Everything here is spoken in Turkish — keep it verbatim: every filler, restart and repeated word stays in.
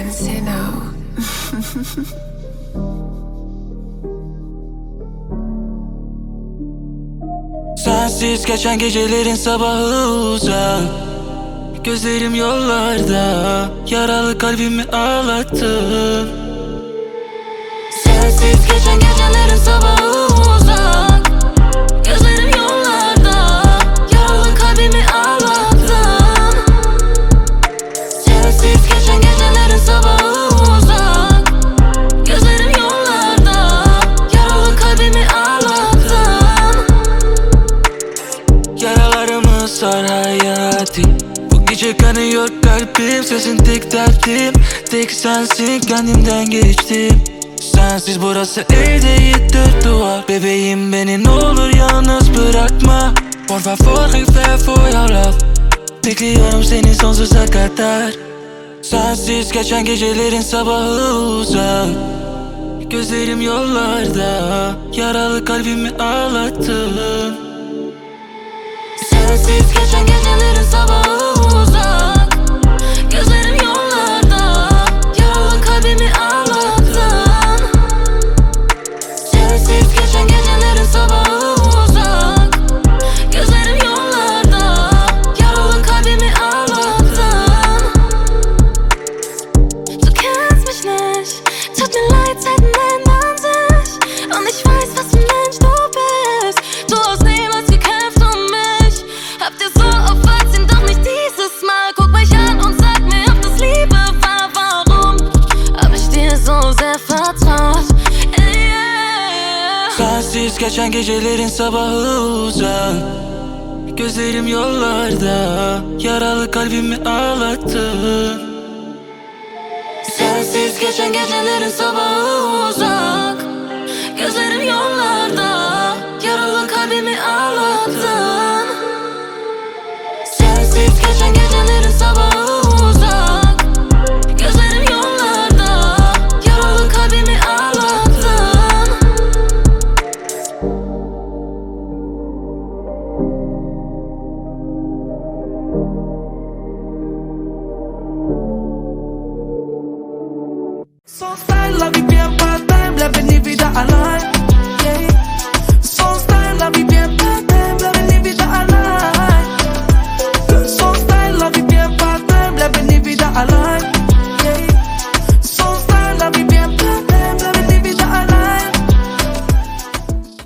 dance, you know. Sensiz geçen gecelerin sabahı uzak. Gözlerim yollarda, yaralı kalbimi ağlattın. Sensiz geçen gecelerin sabahı uzak. Gözlerim yollarda, yaralı kalbimi ağlattın. Sensiz geçen gecelerin sabahı uzak. Gözlerim yollarda, yaralı kalbimi ağlattın. Yaralarımı sar hayati. Bu gece kanıyor kalbim, sesin tek derdim. Tek sensin, kendimden geçtim. Sensiz burası evde dört duvar. Bebeğim beni ne olur yalnız bırakma. Por favor, refer for your love. Bekliyorum seni sonsuza kadar. Sensiz geçen gecelerin sabahı uzak. Gözlerim yollarda, yaralı kalbimi ağlattın. Sensiz geçen gecelerin sabahı uzak. Gözlerim yollarda, yaralı kalbimi ağlattın. Sensiz geçen gecelerin sabahı uzak. Gözlerim yollarda, yaralı kalbimi ağlattın. Du kennst mich nicht, tut mir leid, Zeiten ändern sich. Und ich weiß, was für ein Mensch du bist. Du hast niemals gekämpft um mich. Hab dir so oft verziehen, doch nicht dieses Mal. Guck mich an und sag mir, ob das Liebe war. Warum hab ich dir so sehr vertraut? Yeah. Sensiz geçen gecelerin sabahı uzak. Gözlerim yollarda, yaralı kalbimi ağlattın. Sensiz geçen gecelerin sabahı uzak.